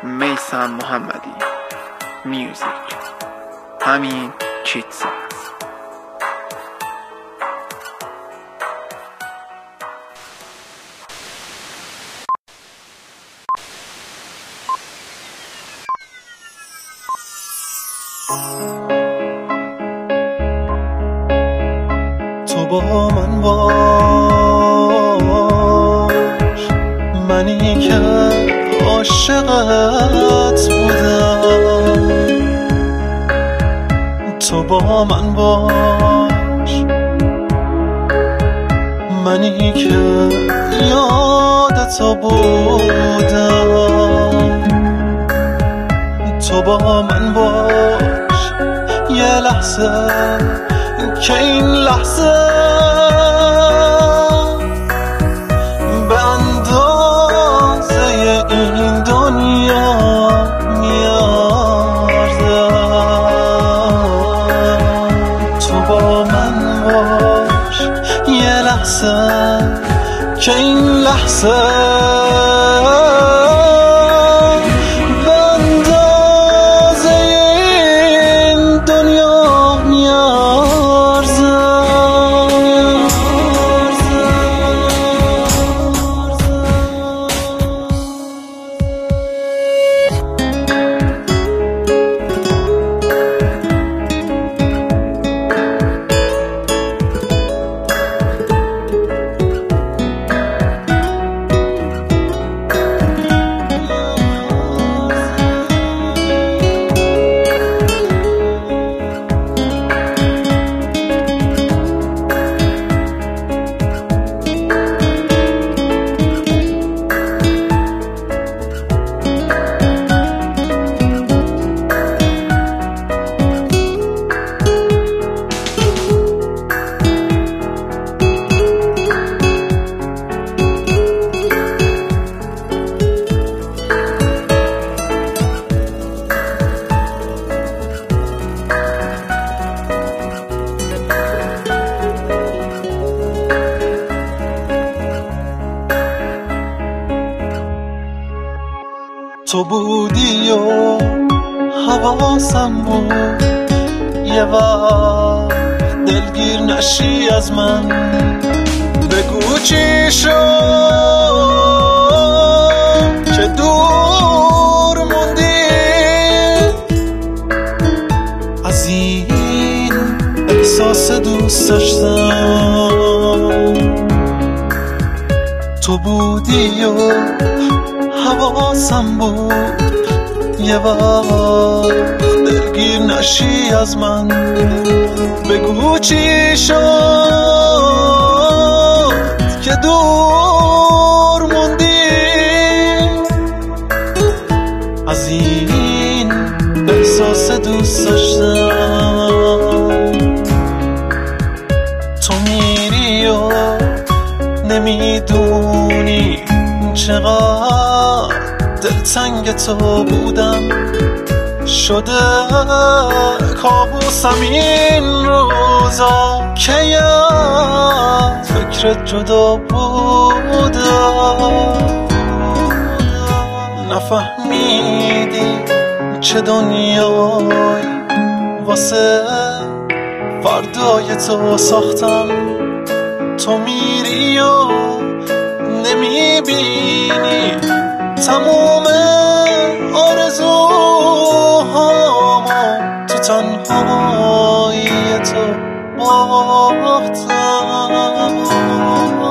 میثم محمدی میوزیک. همین چیتس است. تو با من باش، منی که عاشقت بودم. تو با من باش، منی که یادت بودم. تو با من باش یه لحظه، که این لحظه به اندازه این دنیا میارزه. تو با من باش یه لحظه، که این لحظه تو بودی و حواسم بود، یه وقت دلگیر نشی از من. بگو چی شد که دور موندی از این احساس دوست داشتم. تو بودی و حواسم بود، یه وقت دلگیر نشی از من. بگو چی شد که دور موندی از این احساس دوست داشتم. تو میری و نمیدونی چقدر دلتنگ تو بودم. شده کابوسم این روزا که یاد فکرت جدا بودم. نفهمیدی چه دنیایی واسه فردای تو ساختم. تو میری و نمیبینی تموم آرزوهامو تو تنهایی تو باختم.